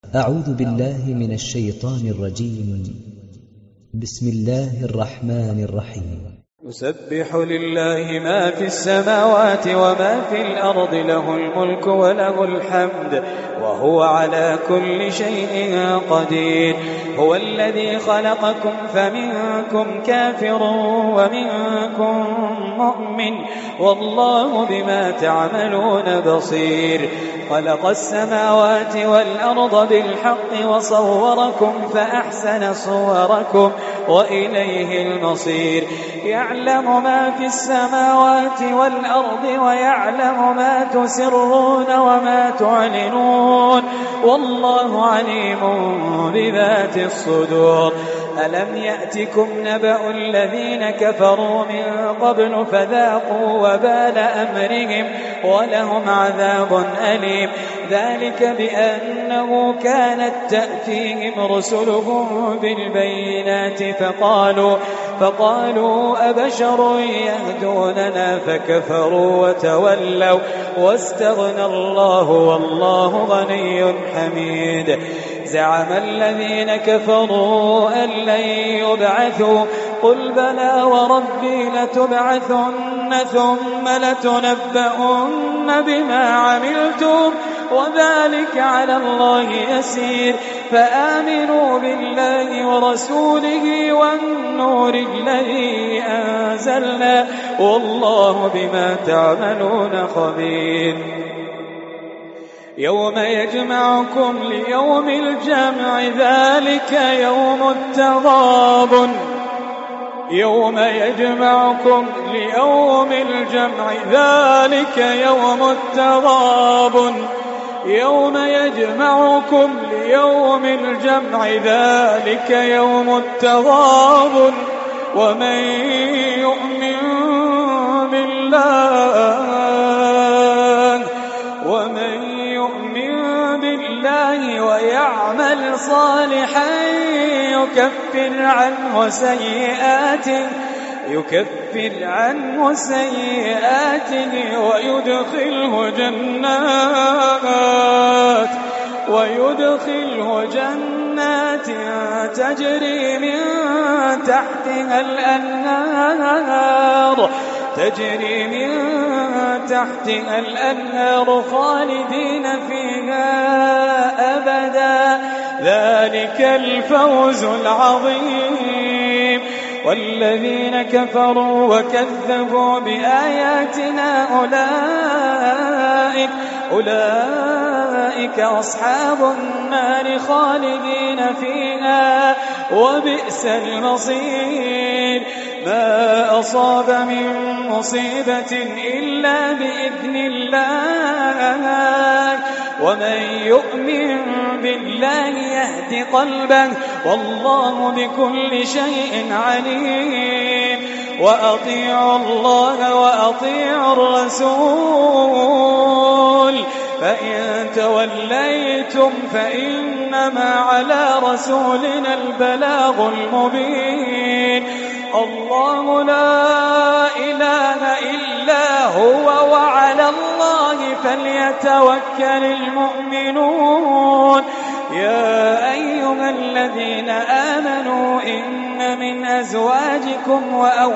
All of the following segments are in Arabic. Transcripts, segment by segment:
أعوذ بالله من الشيطان الرجيم. بسم الله الرحمن الرحيم. يسبح لله ما في السماوات وما في الأرض، له الملك وله الحمد وهو على كل شيء قدير. هو الذي خلقكم فمنكم كافر ومنكم مؤمن، والله بما تعملون بصير. خلق السماوات والأرض بالحق وصوركم فأحسن صوركم وإليه المصير. يعلم ما في السماوات والأرض ويعلم ما تسرون وما تعلنون، والله عليم بذات الصدور. ألم يأتكم نبأ الذين كفروا من قبل فذاقوا وبال أمرهم ولهم عذاب أليم. ذلك بأنه كانت تأتيهم رسلهم بالبينات فقالوا أبشر يهدوننا فكفروا وتولوا واستغنى الله والله غني حميد. زعم الذين كفروا أن لن يبعثوا، قل بلى وربي لتبعثن ثم لتنبؤن بما عملتم وذلك على الله يسير. فآمنوا بالله ورسوله والنور الذي أنزلنا، والله بما تعملون خبير. يوم يجمعكم ليوم الجمع ذلك يوم التغابن. يوم يجمعكم ليوم الجمع ذلك يوم التغابن. يوم يجمعكم ليوم الجمع ذلك يوم التغابن. ومن يؤمن بالله ويعمل صالحا يكفر عنه سيئاته ويدخله جنات تجري من تحتها الأنهار خالدين فيها أبدا. ذلك الفوز العظيم. والذين كفروا وكذبوا بآياتنا أولئك أصحاب النار خالدين فيها وبئس المصير. ما أصاب من مصيبة إلا بإذن الله، ومن يؤمن بالله يهد قلبه، والله بكل شيء عليم. وأطيعوا الله وأطيعوا الرسول، فإن توليتم فإنما على رسولنا البلاغ المبين. الله لا إله إلا هو وعلى الله فليتوكل المؤمنون. يا أيها الذين آمنوا إن من أزواجكم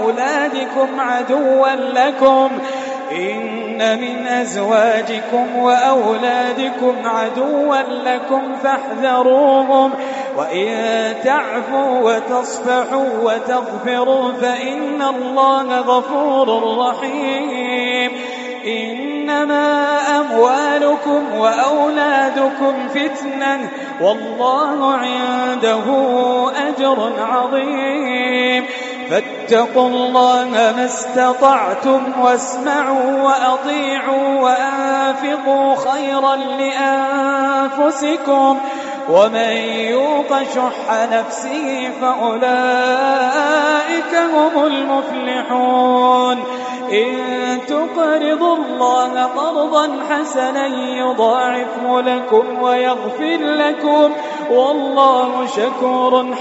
وأولادكم عدوا لكم فاحذروهم، وإن تعفوا وتصفحوا وتغفروا فإن الله غفور رحيم. إنما أموالكم وأولادكم فتنة، والله عنده أجر عظيم. فاتقوا الله ما استطعتم واسمعوا وأطيعوا وأنفقوا خيرا لأنفسكم، ومن يوق شح نفسه فأولئك هم المفلحون. إن تقرضوا الله قرضا حسنا يضاعفه لكم ويغفر لكم، والله شكور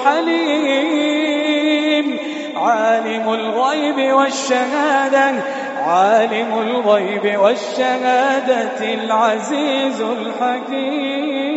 حليم. عالم الغيب والشهادة العزيز الحكيم.